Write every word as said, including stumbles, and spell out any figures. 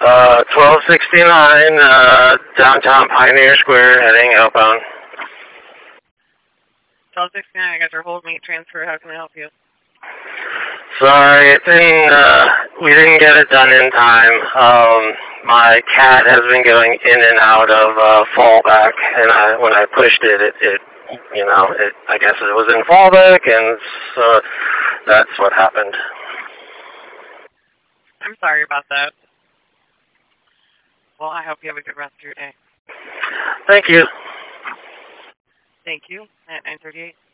Uh, twelve sixty-nine, uh, downtown Pioneer Square, heading outbound. twelve sixty-nine, I got your hold meet transfer. How can I help you? Sorry, it didn't, uh, we didn't get it done in time. Um, my cat has been going in and out of, uh, fallback, and I, when I pushed it, it, it, you know, it, I guess it was in fallback, and so that's what happened. I'm sorry about that. Well, I hope you have a good rest of your day. Thank you. Thank you. At nine thirty-eight.